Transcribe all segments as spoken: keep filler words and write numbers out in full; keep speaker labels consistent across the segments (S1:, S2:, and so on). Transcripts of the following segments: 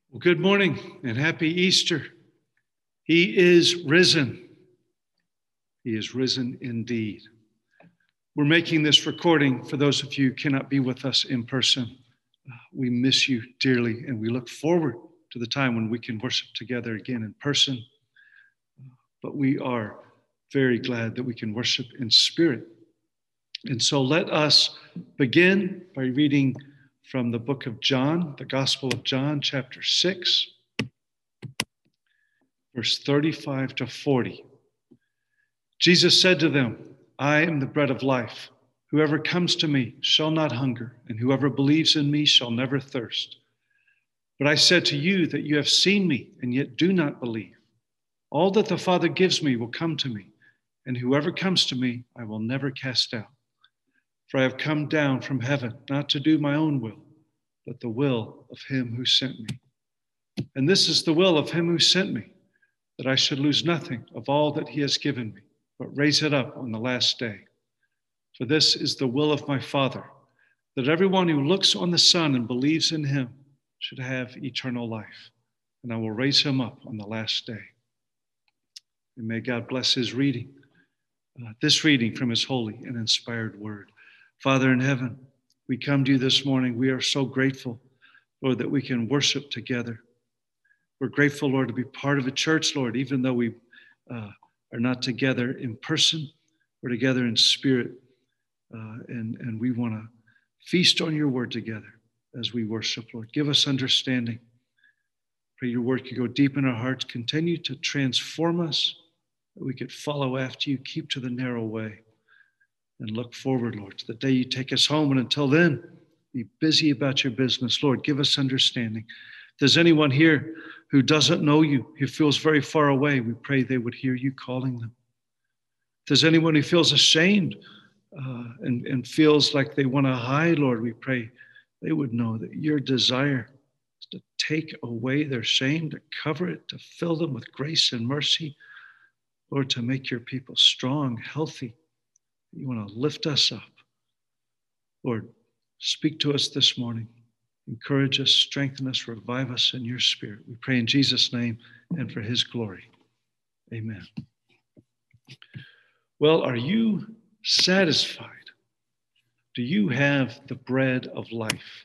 S1: Well, good morning and happy Easter. He is risen. He is risen indeed. We're making this recording for those of you who cannot be with us in person. We miss you dearly, and we look forward to the time when we can worship together again in person. But we are very glad that we can worship in spirit. And so let us begin by reading from the book of John, the Gospel of John, chapter six, verse thirty-five to forty. Jesus said to them, I am the bread of life. Whoever comes to me shall not hunger, and whoever believes in me shall never thirst. But I said to you that you have seen me, and yet do not believe. All that the Father gives me will come to me, and whoever comes to me I will never cast out. For I have come down from heaven, not to do my own will, but the will of him who sent me. And this is the will of him who sent me, that I should lose nothing of all that he has given me, but raise it up on the last day. For this is the will of my Father, that everyone who looks on the Son and believes in him should have eternal life, and I will raise him up on the last day. And may God bless his reading, uh, this reading from his holy and inspired word. Father in heaven, we come to you this morning. We are so grateful, Lord, that we can worship together. We're grateful, Lord, to be part of a church, Lord, even though we uh, are not together in person. We're together in spirit, uh, and, and we want to feast on your word together as we worship, Lord. Give us understanding. Pray your word could go deep in our hearts, continue to transform us, that we could follow after you, keep to the narrow way, and look forward, Lord, to the day you take us home. And until then, be busy about your business. Lord, give us understanding. If there's anyone here who doesn't know you, who feels very far away, we pray they would hear you calling them. If there's anyone who feels ashamed uh, and, and feels like they want to hide, Lord, we pray they would know that your desire is to take away their shame, to cover it, to fill them with grace and mercy. Lord, to make your people strong, healthy. You want to lift us up. Lord, speak to us this morning. Encourage us, strengthen us, revive us in your spirit. We pray in Jesus' name and for his glory. Amen. Well, are you satisfied? Do you have the bread of life?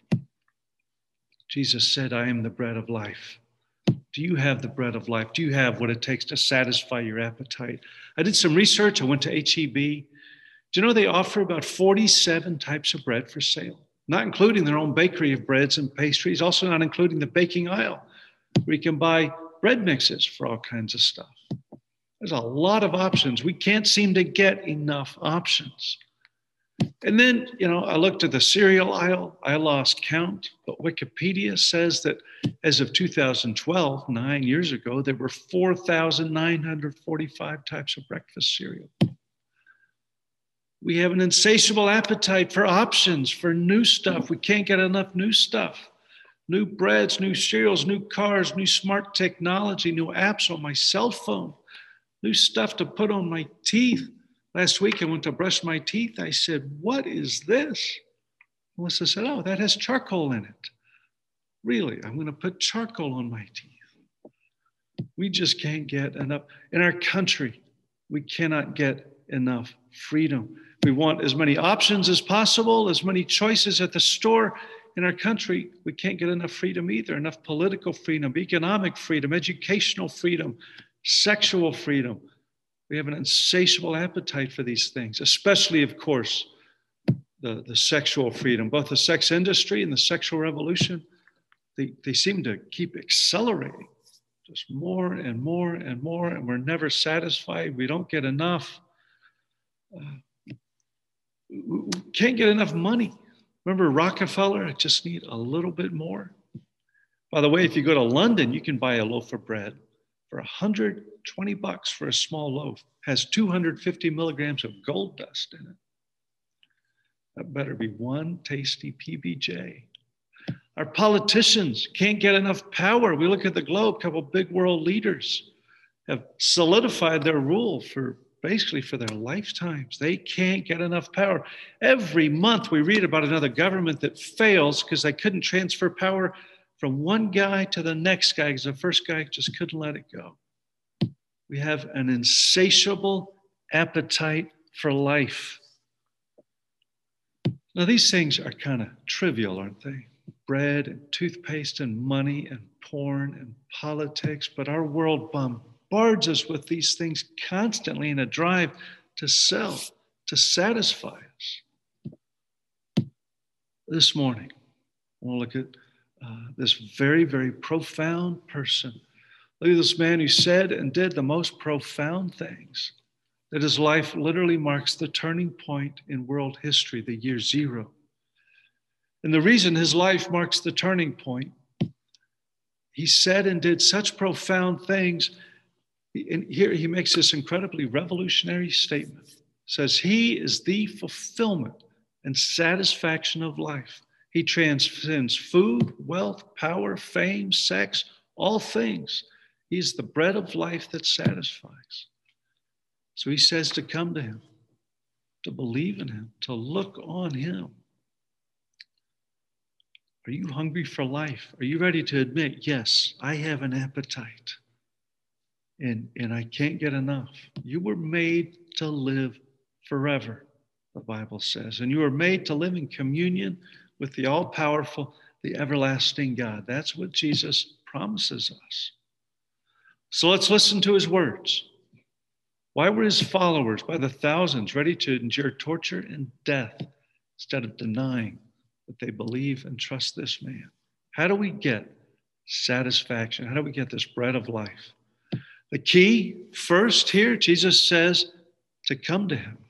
S1: Jesus said, I am the bread of life. Do you have the bread of life? Do you have what it takes to satisfy your appetite? I did some research. I went to H E B. Do you know they offer about forty-seven types of bread for sale, not including their own bakery of breads and pastries, also not including the baking aisle, where you can buy bread mixes for all kinds of stuff. There's a lot of options. We can't seem to get enough options. And then, you know, I looked at the cereal aisle. I lost count, but Wikipedia says that as of two thousand twelve, nine years ago, there were four thousand nine hundred forty-five types of breakfast cereal. We have an insatiable appetite for options, for new stuff. We can't get enough new stuff. New breads, new cereals, new cars, new smart technology, new apps on my cell phone, new stuff to put on my teeth. Last week I went to brush my teeth. I said, what is this? Melissa said, oh, that has charcoal in it. Really, I'm going to put charcoal on my teeth. We just can't get enough. In our country, we cannot get enough freedom. We want as many options as possible, as many choices at the store. In our country, we can't get enough freedom either, enough political freedom, economic freedom, educational freedom, sexual freedom. We have an insatiable appetite for these things, especially, of course, the, the sexual freedom. Both the sex industry and the sexual revolution, they, they seem to keep accelerating, just more and more and more, and we're never satisfied. We don't get enough. Uh, we can't get enough money. Remember Rockefeller? I just need a little bit more. By the way, if you go to London, you can buy a loaf of bread for one hundred twenty bucks for a small loaf. It has two hundred fifty milligrams of gold dust in it. That better be one tasty P B J. Our politicians can't get enough power. We look at the globe, a couple of big world leaders have solidified their rule for basically for their lifetimes. They can't get enough power. Every month we read about another government that fails because they couldn't transfer power from one guy to the next guy because the first guy just couldn't let it go. We have an insatiable appetite for life. Now, these things are kind of trivial, aren't they? Bread and toothpaste and money and porn and politics, but our world bombards us with these things constantly in a drive to sell, to satisfy us. This morning, we'll look at uh, this very, very profound person. Look at this man who said and did the most profound things, that his life literally marks the turning point in world history, the year zero. And the reason his life marks the turning point, he said and did such profound things. And here he makes this incredibly revolutionary statement. It says, he is the fulfillment and satisfaction of life. He transcends food, wealth, power, fame, sex, all things. He's the bread of life that satisfies. So he says to come to him, to believe in him, to look on him. Are you hungry for life? Are you ready to admit, yes, I have an appetite and, and I can't get enough? You were made to live forever, the Bible says, and you were made to live in communion with the all-powerful, the everlasting God. That's what Jesus promises us. So let's listen to his words. Why were his followers by the thousands ready to endure torture and death instead of denying that they believe and trust this man? How do we get satisfaction? How do we get this bread of life? The key, first here, Jesus says to come to him.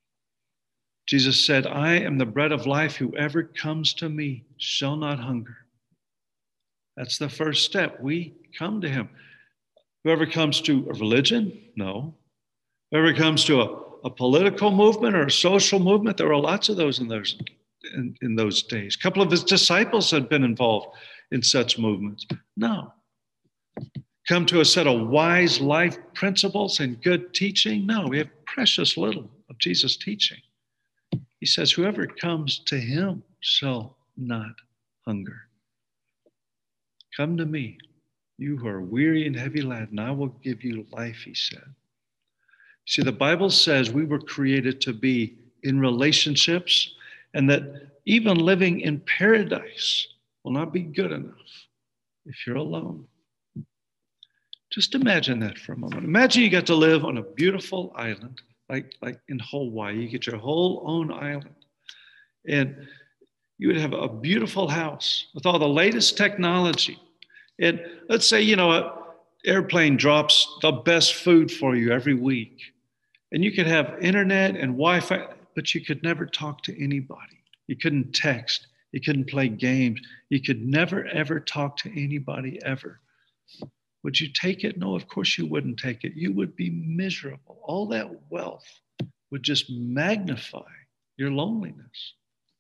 S1: Jesus said, I am the bread of life. Whoever comes to me shall not hunger. That's the first step. We come to him. Whoever comes to a religion, no. Whoever comes to a, a political movement or a social movement, there were lots of those in those, in, in those days. A couple of his disciples had been involved in such movements. No. Come to a set of wise life principles and good teaching? No, we have precious little of Jesus' teaching. He says, whoever comes to him shall not hunger. Come to me, you who are weary and heavy laden, I will give you life, he said. See, the Bible says we were created to be in relationships, and that even living in paradise will not be good enough if you're alone. Just imagine that for a moment. Imagine you got to live on a beautiful island, like, like in Hawaii. You get your whole own island. And you would have a beautiful house with all the latest technology. And let's say, you know, an airplane drops the best food for you every week. And you could have internet and Wi-Fi, but you could never talk to anybody. You couldn't text. You couldn't play games. You could never, ever talk to anybody ever. Would you take it? No, of course you wouldn't take it. You would be miserable. All that wealth would just magnify your loneliness.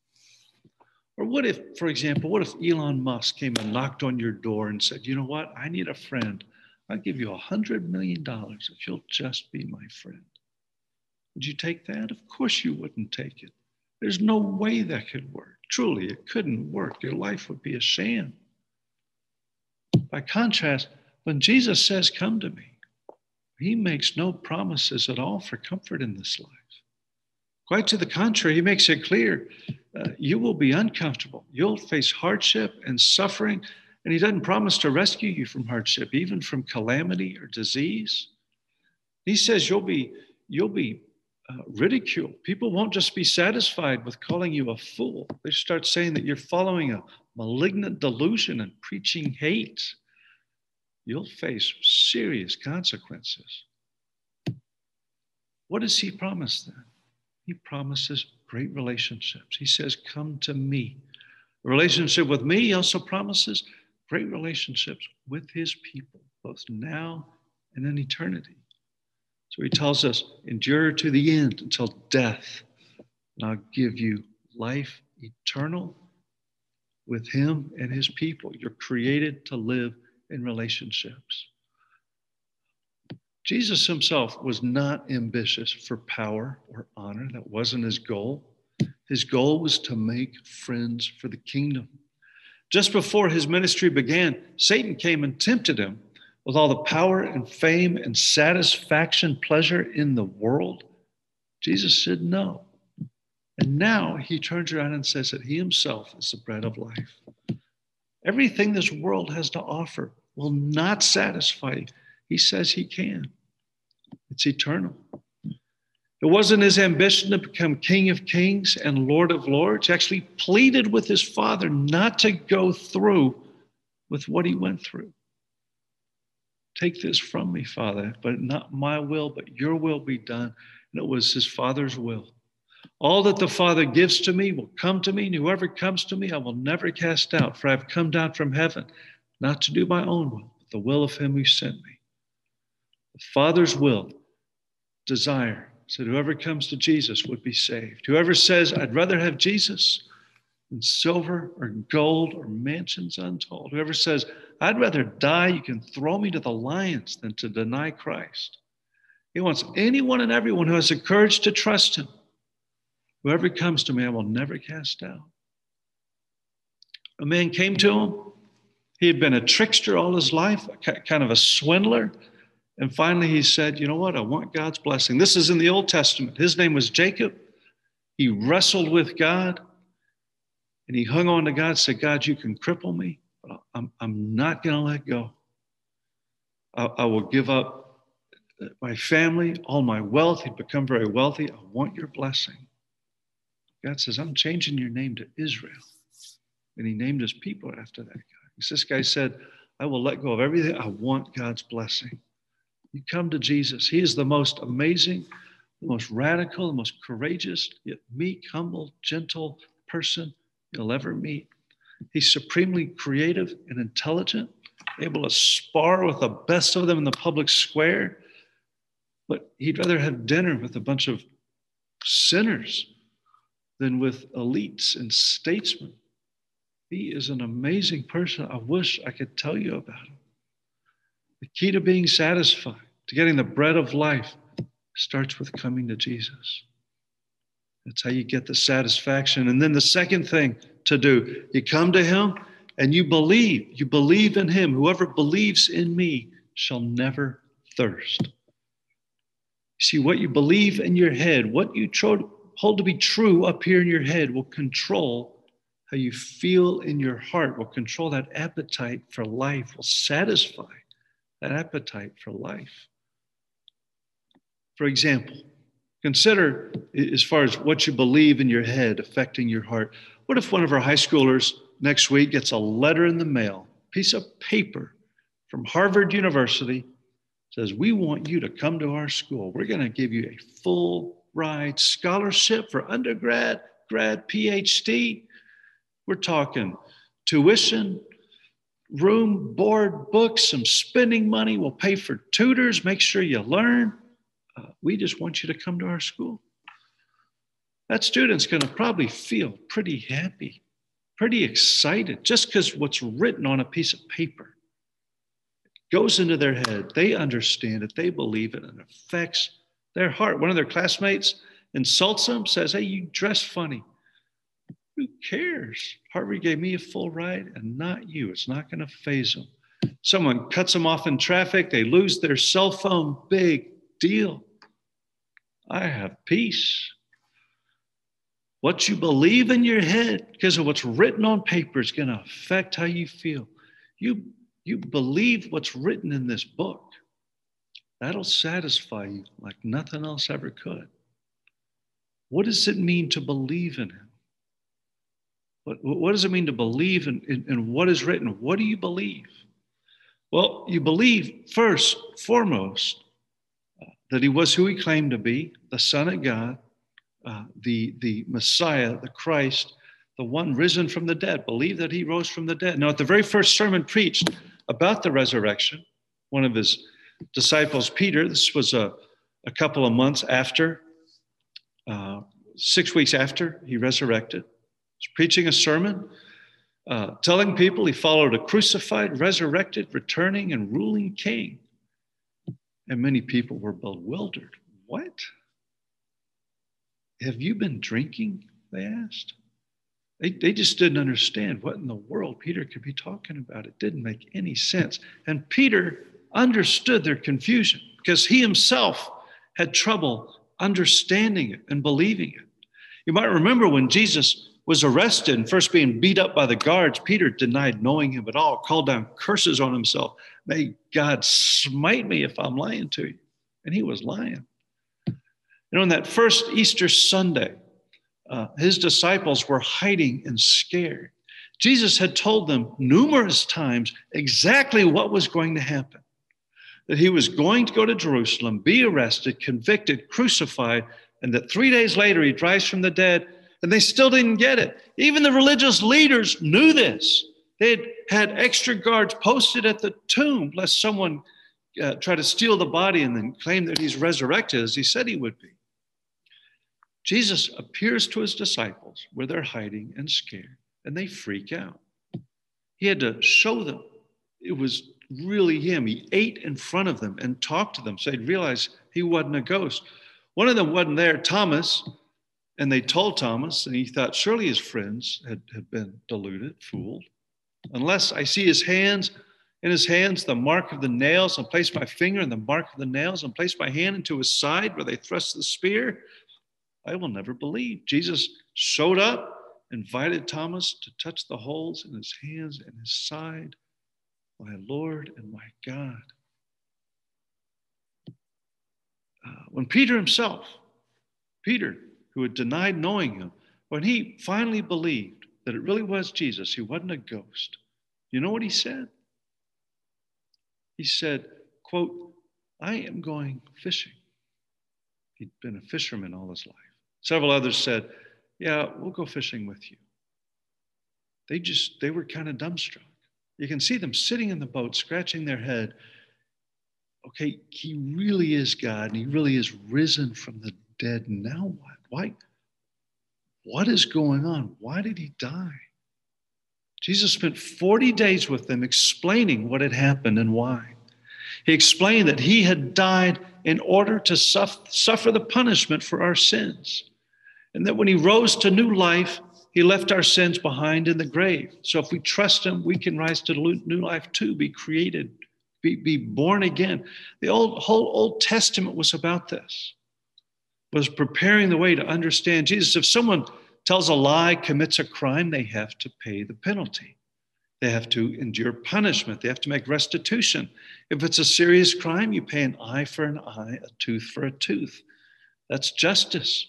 S1: Or what if, for example, what if Elon Musk came and knocked on your door and said, you know what, I need a friend. I'll give you a hundred million dollars if you'll just be my friend. Would you take that? Of course you wouldn't take it. There's no way that could work. Truly, it couldn't work. Your life would be a sham. By contrast, when Jesus says, come to me, he makes no promises at all for comfort in this life. Quite to the contrary, he makes it clear, uh, you will be uncomfortable. You'll face hardship and suffering, and he doesn't promise to rescue you from hardship, even from calamity or disease. He says you'll be, you'll be uh, ridiculed. People won't just be satisfied with calling you a fool. They start saying that you're following a malignant delusion and preaching hate. You'll face serious consequences. What does he promise then? He promises great relationships. He says, come to me. A relationship with me, he also promises great relationships with his people, both now and in eternity. So he tells us, endure to the end until death, and I'll give you life eternal with him and his people. You're created to live in relationships. Jesus himself was not ambitious for power or honor. That wasn't his goal. His goal was to make friends for the kingdom, Just before his ministry began, Satan came and tempted him with all the power and fame and satisfaction, pleasure in the world. Jesus said no. And now he turns around and says that he himself is the bread of life. Everything this world has to offer will not satisfy you. He says he can. It's eternal. It wasn't his ambition to become King of Kings and Lord of Lords. He actually pleaded with his Father not to go through with what he went through. Take this from me, Father, but not my will, but your will be done. And it was his Father's will. All that the Father gives to me will come to me, and whoever comes to me I will never cast out, for I have come down from heaven, not to do my own will, but the will of him who sent me. The Father's will, desire, said whoever comes to Jesus would be saved. Whoever says, I'd rather have Jesus than silver or gold or mansions untold. Whoever says, I'd rather die, you can throw me to the lions than to deny Christ. He wants anyone and everyone who has the courage to trust him. Whoever comes to me, I will never cast out. A man came to him. He had been a trickster all his life, kind of a swindler. And finally he said, you know what? I want God's blessing. This is in the Old Testament. His name was Jacob. He wrestled with God. And he hung on to God, said, God, you can cripple me, but I'm, I'm not going to let go. I, I will give up my family, all my wealth. He'd become very wealthy. I want your blessing. God says, I'm changing your name to Israel. And he named his people after that guy. Because this guy said, I will let go of everything. I want God's blessing. You come to Jesus. He is the most amazing, the most radical, the most courageous, yet meek, humble, gentle person you'll ever meet. He's supremely creative and intelligent, able to spar with the best of them in the public square. But he'd rather have dinner with a bunch of sinners than with elites and statesmen. He is an amazing person. I wish I could tell you about him. The key to being satisfied, to getting the bread of life, starts with coming to Jesus. That's how you get the satisfaction. And then the second thing to do, you come to him and you believe. You believe in him. Whoever believes in me shall never thirst. See, what you believe in your head, what you tro- hold to be true up here in your head will control how you feel in your heart, will control that appetite for life, will satisfy that appetite for life. For example, consider as far as what you believe in your head affecting your heart. What if one of our high schoolers next week gets a letter in the mail, piece of paper from Harvard University, says, we want you to come to our school. We're going to give you a full ride scholarship for undergrad, grad, P H D. We're talking tuition, room, board, books, some spending money. We'll pay for tutors. Make sure you learn. Uh, we just want you to come to our school. That student's going to probably feel pretty happy, pretty excited, just because what's written on a piece of paper goes into their head. They understand it. They believe it, and it affects their heart. One of their classmates insults them, says, hey, you dress funny. Who cares? Harvard gave me a full ride and not you. It's not going to faze them. Someone cuts them off in traffic. They lose their cell phone. Big deal. I have peace. What you believe in your head because of what's written on paper is going to affect how you feel. You, you believe what's written in this book. That'll satisfy you like nothing else ever could. What does it mean to believe in him? What, what does it mean to believe in, in, in what is written? What do you believe? Well, you believe first, foremost, uh, that he was who he claimed to be, the Son of God, uh, the, the Messiah, the Christ, the one risen from the dead. Believe that he rose from the dead. Now, at the very first sermon preached about the resurrection, one of his disciples, Peter, this was a, a couple of months after, uh, six weeks after he resurrected, was preaching a sermon, uh, telling people he followed a crucified, resurrected, returning, and ruling king. And many people were bewildered. What? Have you been drinking? They asked. They, they just didn't understand what in the world Peter could be talking about. It didn't make any sense. And Peter understood their confusion because he himself had trouble understanding it and believing it. You might remember when Jesus was arrested and first being beat up by the guards, Peter denied knowing him at all, called down curses on himself. May God smite me if I'm lying to you. And he was lying. You know, on that first Easter Sunday, uh, his disciples were hiding and scared. Jesus had told them numerous times exactly what was going to happen, that he was going to go to Jerusalem, be arrested, convicted, crucified, and that three days later he'd rise from the dead, and they still didn't get it. Even the religious leaders knew this. They'd had extra guards posted at the tomb lest someone uh, try to steal the body and then claim that he's resurrected as he said he would be. Jesus appears to his disciples where they're hiding and scared, and they freak out. He had to show them it was really him. He ate in front of them and talked to them so they'd realize he wasn't a ghost. One of them wasn't there, Thomas, and they told Thomas, and he thought surely his friends had, had been deluded, fooled. Unless I see his hands, in his hands the mark of the nails, and place my finger in the mark of the nails, and place my hand into his side where they thrust the spear, I will never believe. Jesus showed up, invited Thomas to touch the holes in his hands and his side. My Lord and my God. Uh, when Peter himself, Peter, who had denied knowing him, when he finally believed that it really was Jesus, he wasn't a ghost, you know what he said? He said, quote, I am going fishing. He'd been a fisherman all his life. Several others said, yeah, we'll go fishing with you. They just, they were kind of dumbstruck. You can see them sitting in the boat, scratching their head. Okay, he really is God, and he really is risen from the dead. Now what? Why? What is going on? Why did he die? Jesus spent forty days with them explaining what had happened and why. He explained that he had died in order to suffer the punishment for our sins, and that when he rose to new life, he left our sins behind in the grave. So if we trust him, we can rise to new life too, be created, be, be born again. The old, whole Old Testament was about this, was preparing the way to understand Jesus. If someone tells a lie, commits a crime, they have to pay the penalty. They have to endure punishment. They have to make restitution. If it's a serious crime, you pay an eye for an eye, a tooth for a tooth. That's justice.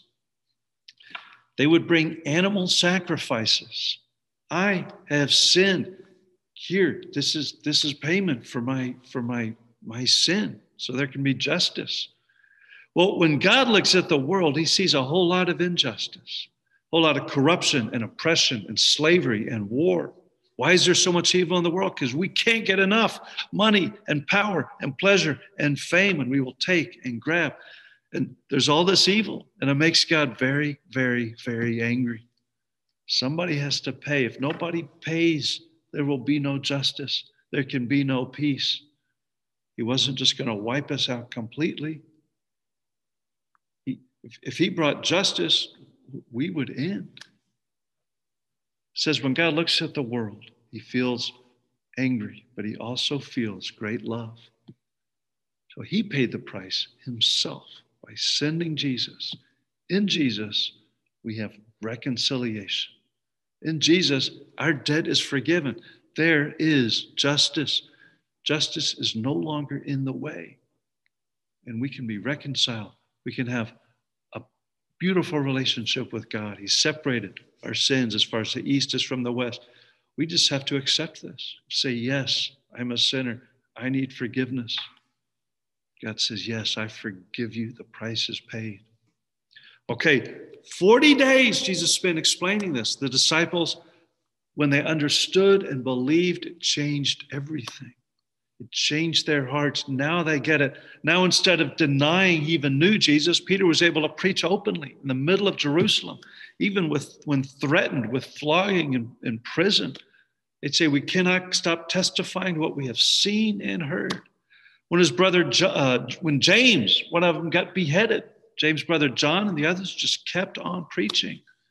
S1: They would bring animal sacrifices. I have sinned. Here, this is this is payment for my for my my sin, so there can be justice. Well, when God looks at the world, he sees a whole lot of injustice, a whole lot of corruption and oppression and slavery and war. Why is there so much evil in the world? Because we can't get enough money and power and pleasure and fame, and we will take and grab. And there's all this evil, and it makes God very, very, very angry. Somebody has to pay. If nobody pays, there will be no justice. There can be no peace. He wasn't just going to wipe us out completely. He, if, if he brought justice, we would end. It says when God looks at the world, he feels angry, but he also feels great love. So he paid the price himself by sending Jesus. In Jesus, we have reconciliation. In Jesus, our debt is forgiven. There is justice. Justice is no longer in the way. And we can be reconciled. We can have a beautiful relationship with God. He separated our sins as far as the east is from the west. We just have to accept this. Say, yes, I'm a sinner. I need forgiveness. God says, yes, I forgive you. The price is paid. Okay, forty days Jesus spent explaining this. The disciples, when they understood and believed, it changed everything. It changed their hearts. Now they get it. Now instead of denying he even knew Jesus, Peter was able to preach openly in the middle of Jerusalem, even with when threatened with flogging and in prison. They'd say, we cannot stop testifying what we have seen and heard. When his brother, uh, when James, one of them got beheaded, James' brother John and the others just kept on preaching.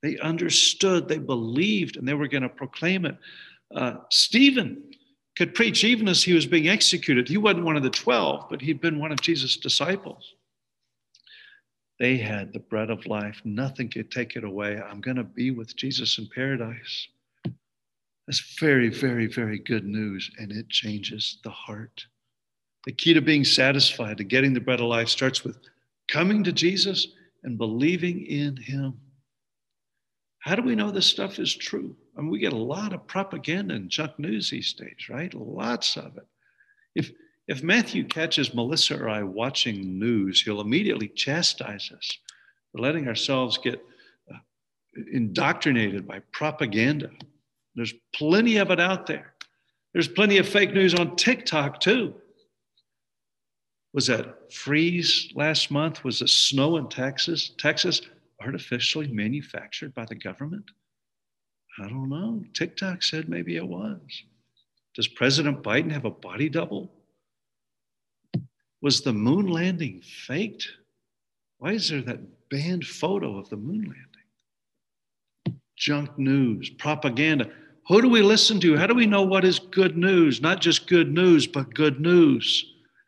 S1: They understood, they believed, and they were going to proclaim it. Uh, Stephen could preach even as he was being executed. He wasn't one of the twelve, but he'd been one of Jesus' disciples. They had the bread of life. Nothing could take it away. I'm going to be with Jesus in paradise. That's very, very, very good news, and it changes the heart. The key to being satisfied, to getting the bread of life, starts with coming to Jesus and believing in him. How do we know this stuff is true? I mean, we get a lot of propaganda and junk news these days, right? Lots of it. If, if Matthew catches Melissa or I watching news, he'll immediately chastise us for letting ourselves get uh, indoctrinated by propaganda. There's plenty of it out there. There's plenty of fake news on TikTok too. Was that freeze last month? Was the snow in Texas? Texas artificially manufactured by the government? I don't know. TikTok said maybe it was. Does President Biden have a body double? Was the moon landing faked? Why is there that banned photo of the moon landing? Junk news, propaganda. Who do we listen to? How do we know what is good news? Not just good news, but good news.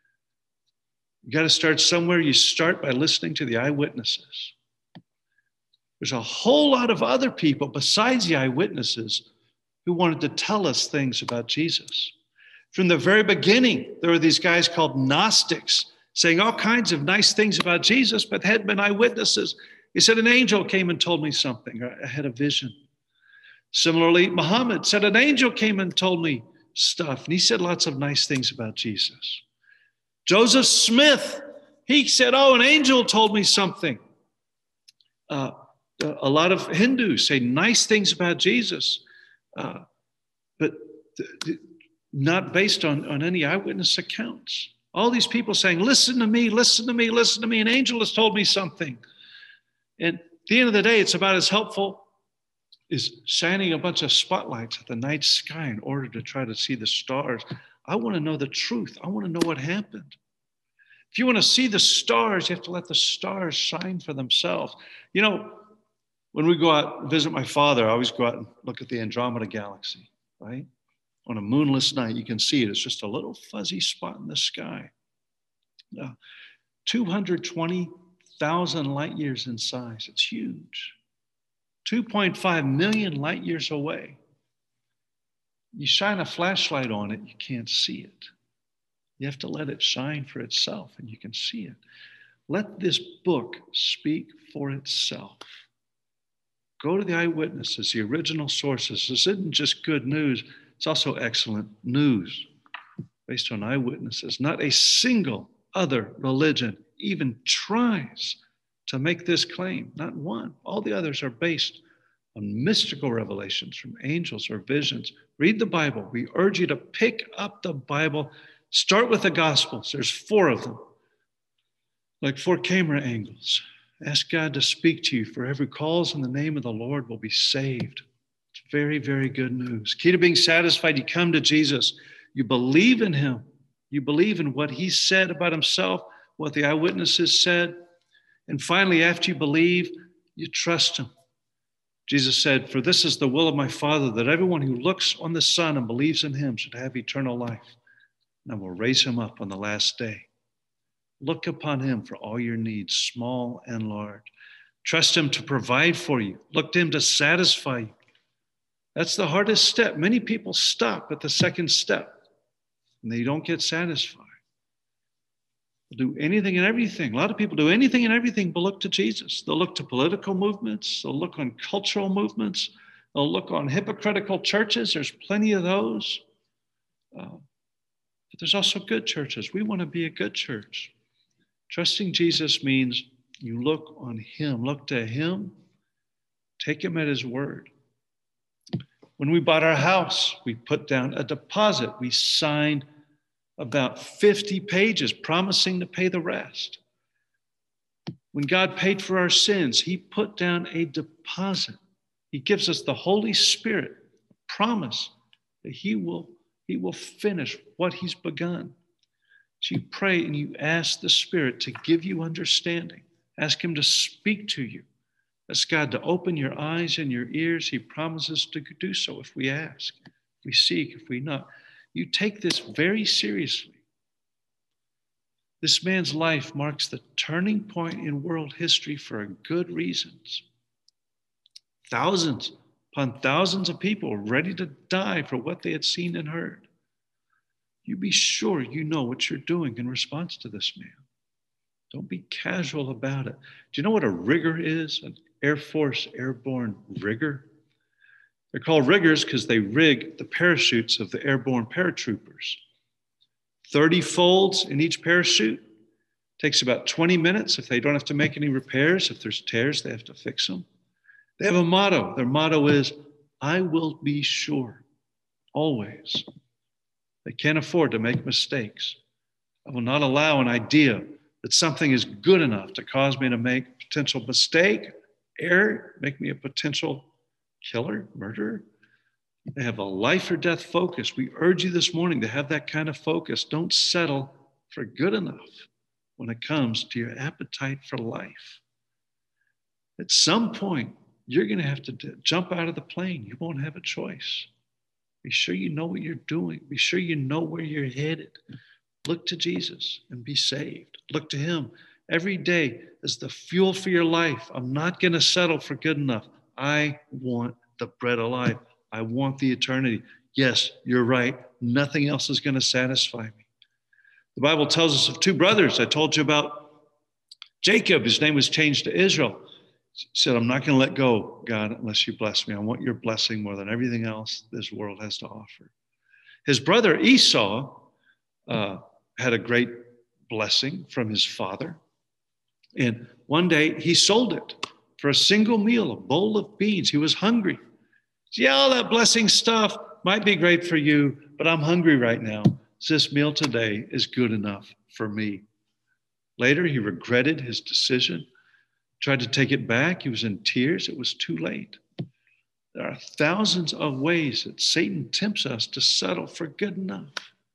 S1: You got to start somewhere. You start by listening to the eyewitnesses. There's a whole lot of other people besides the eyewitnesses who wanted to tell us things about Jesus. From the very beginning, there were these guys called Gnostics saying all kinds of nice things about Jesus, but had been eyewitnesses. He said, an angel came and told me something, or I had a vision. Similarly, Muhammad said, an angel came and told me stuff, and he said lots of nice things about Jesus. Joseph Smith, he said, oh, an angel told me something. Uh, a lot of Hindus say nice things about Jesus, uh, but th- th- not based on, on any eyewitness accounts. All these people saying, listen to me, listen to me, listen to me. An angel has told me something. And at the end of the day, it's about as helpful as shining a bunch of spotlights at the night sky in order to try to see the stars. I want to know the truth. I want to know what happened. If you want to see the stars, you have to let the stars shine for themselves. You know, when we go out and visit my father, I always go out and look at the Andromeda Galaxy, right? On a moonless night, you can see it. It's just a little fuzzy spot in the sky. Uh, two hundred twenty thousand light years in size. It's huge. two point five million light years away. You shine a flashlight on it, you can't see it. You have to let it shine for itself and you can see it. Let this book speak for itself. Go to the eyewitnesses, the original sources. This isn't just good news, it's also excellent news based on eyewitnesses. Not a single other religion even tries to make this claim, not one. All the others are based on mystical revelations from angels or visions. Read the Bible. We urge you to pick up the Bible. Start with the Gospels. There's four of them, like four camera angles. Ask God to speak to you. For every calls in the name of the Lord will be saved. It's very, very good news. Key to being satisfied, you come to Jesus. You believe in him. You believe in what he said about himself, what the eyewitnesses said. And finally, after you believe, you trust him. Jesus said, for this is the will of my Father, that everyone who looks on the Son and believes in him should have eternal life. And I will raise him up on the last day. Look upon him for all your needs, small and large. Trust him to provide for you. Look to him to satisfy you. That's the hardest step. Many people stop at the second step and they don't get satisfied. They'll do anything and everything. A lot of people do anything and everything but look to Jesus. They'll look to political movements. They'll look on cultural movements. They'll look on hypocritical churches. There's plenty of those. Uh, but there's also good churches. We want to be a good church. Trusting Jesus means you look on him, look to him, take him at his word. When we bought our house, we put down a deposit. We signed about fifty pages promising to pay the rest. When God paid for our sins, he put down a deposit. He gives us the Holy Spirit, a promise that he will, he will finish what he's begun. So you pray and you ask the Spirit to give you understanding. Ask him to speak to you. Ask God to open your eyes and your ears. He promises to do so if we ask, if we seek, if we knock. You take this very seriously. This man's life marks the turning point in world history for good reasons. Thousands upon thousands of people ready to die for what they had seen and heard. You be sure you know what you're doing in response to this man. Don't be casual about it. Do you know what a rigger is? An Air Force airborne rigger? They're called riggers because they rig the parachutes of the airborne paratroopers. thirty folds in each parachute. Takes about twenty minutes if they don't have to make any repairs. If there's tears, they have to fix them. They have a motto. Their motto is, I will be sure, always. They can't afford to make mistakes. I will not allow an idea that something is good enough to cause me to make a potential mistake, error, make me a potential killer, murderer. They have a life or death focus. We urge you this morning to have that kind of focus. Don't settle for good enough when it comes to your appetite for life. At some point, you're going to have to d- jump out of the plane. You won't have a choice. Be sure you know what you're doing. Be sure you know where you're headed. Look to Jesus and be saved. Look to him every day as the fuel for your life. I'm not going to settle for good enough. I want the bread of life. I want the eternity. Yes, you're right. Nothing else is going to satisfy me. The Bible tells us of two brothers. I told you about Jacob. His name was changed to Israel. He said, I'm not going to let go, God, unless you bless me. I want your blessing more than everything else this world has to offer. His brother Esau uh, had a great blessing from his father. And one day he sold it for a single meal, a bowl of beans. He was hungry. Yeah, all that blessing stuff might be great for you, but I'm hungry right now. So this meal today is good enough for me. Later, he regretted his decision, tried to take it back. He was in tears. It was too late. There are thousands of ways that Satan tempts us to settle for good enough,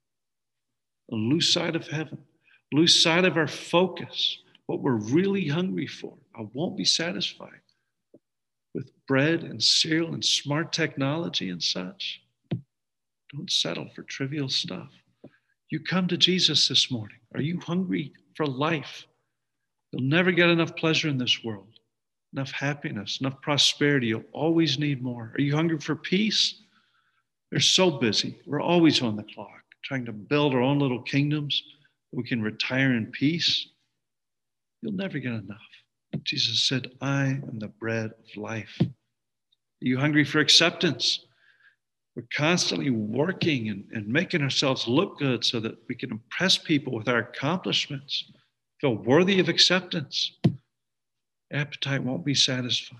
S1: and lose sight of heaven, lose sight of our focus, what we're really hungry for. I won't be satisfied with bread and cereal and smart technology and such. Don't settle for trivial stuff. You come to Jesus this morning. Are you hungry for life? You'll never get enough pleasure in this world, enough happiness, enough prosperity. You'll always need more. Are you hungry for peace? They're so busy. We're always on the clock, trying to build our own little kingdoms. We can retire in peace. You'll never get enough. Jesus said, I am the bread of life. Are you hungry for acceptance? We're constantly working and, and making ourselves look good so that we can impress people with our accomplishments, feel worthy of acceptance. Appetite won't be satisfied.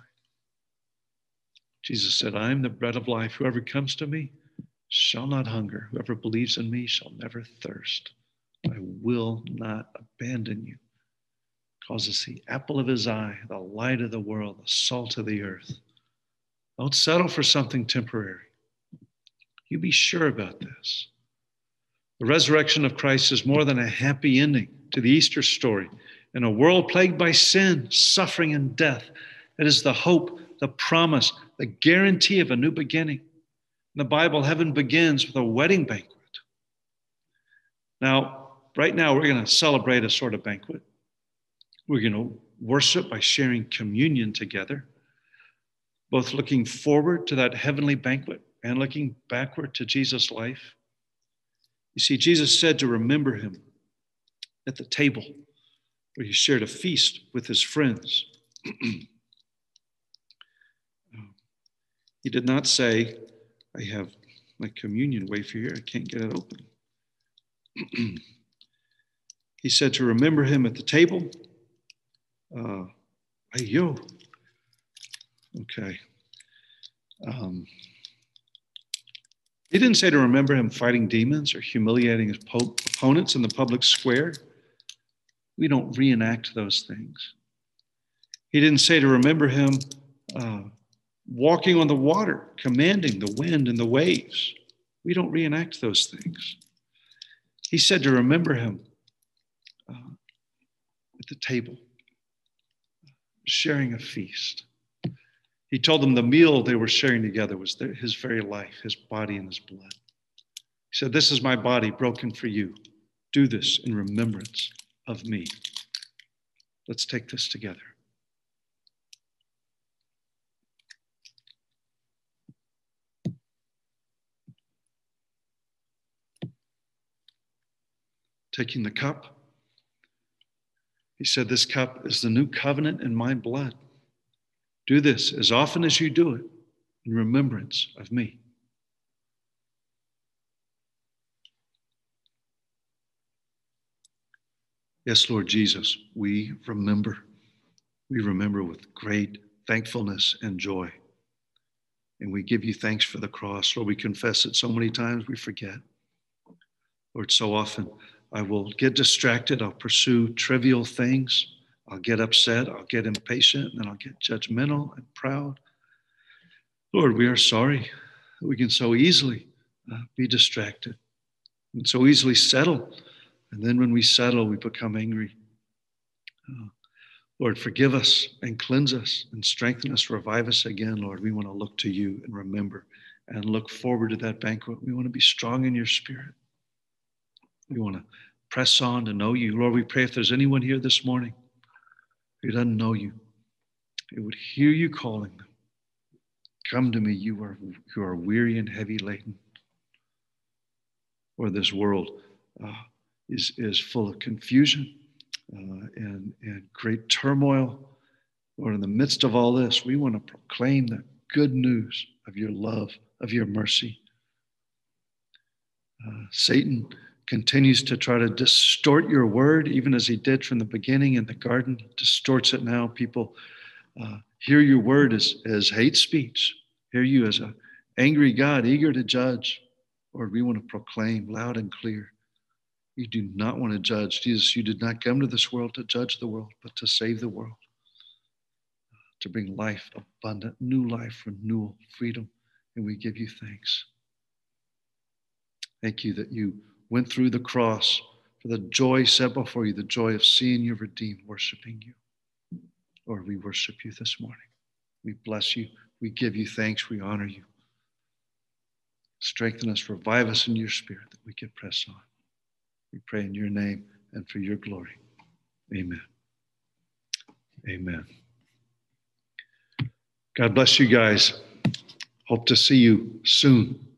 S1: Jesus said, I am the bread of life. Whoever comes to me shall not hunger. Whoever believes in me shall never thirst. I will not abandon you. Calls us the apple of his eye, the light of the world, the salt of the earth. Don't settle for something temporary. You be sure about this. The resurrection of Christ is more than a happy ending to the Easter story. In a world plagued by sin, suffering, and death, it is the hope, the promise, the guarantee of a new beginning. In the Bible, heaven begins with a wedding banquet. Now, right now, we're going to celebrate a sort of banquet. We're going to worship by sharing communion together, both looking forward to that heavenly banquet and looking backward to Jesus' life. You see, Jesus said to remember him at the table where he shared a feast with his friends. He did not say, I have my communion wafer here, I can't get it open. He said to remember him at the table. Uh, yo, okay. Um, he didn't say to remember him fighting demons or humiliating his po- opponents in the public square. We don't reenact those things. He didn't say to remember him uh, walking on the water, commanding the wind and the waves. We don't reenact those things. He said to remember him uh, at the table, sharing a feast. He told them the meal they were sharing together was their, his very life, his body and his blood. He said, this is my body broken for you. Do this in remembrance of me. Let's take this together. Taking the cup, he said, this cup is the new covenant in my blood. Do this as often as you do it in remembrance of me. Yes, Lord Jesus, we remember. We remember with great thankfulness and joy. And we give you thanks for the cross. Lord, we confess it so many times we forget. Lord, so often I will get distracted. I'll pursue trivial things. I'll get upset. I'll get impatient. And then I'll get judgmental and proud. Lord, we are sorry that we can so easily uh, be distracted and so easily settle. And then when we settle, we become angry. Uh, Lord, forgive us and cleanse us and strengthen us, revive us again, Lord. We want to look to you and remember and look forward to that banquet. We want to be strong in your spirit. We want to press on to know you. Lord, we pray if there's anyone here this morning who doesn't know you, who would hear you calling them. Come to me, you are, who are weary and heavy laden. Or this world uh, is, is full of confusion uh, and, and great turmoil. Lord, in the midst of all this, we want to proclaim the good news of your love, of your mercy. Uh, Satan continues to try to distort your word, even as he did from the beginning in the garden. He distorts it now. People uh, hear your word as, as hate speech, hear you as an angry God, eager to judge. Lord, we want to proclaim loud and clear. You do not want to judge. Jesus, you did not come to this world to judge the world, but to save the world, to bring life, abundant, new life, renewal, freedom. And we give you thanks. Thank you that you went through the cross for the joy set before you, the joy of seeing you redeemed, worshiping you. Lord, we worship you this morning. We bless you. We give you thanks. We honor you. Strengthen us, revive us in your spirit that we can press on. We pray in your name and for your glory. Amen. Amen. God bless you guys. Hope to see you soon.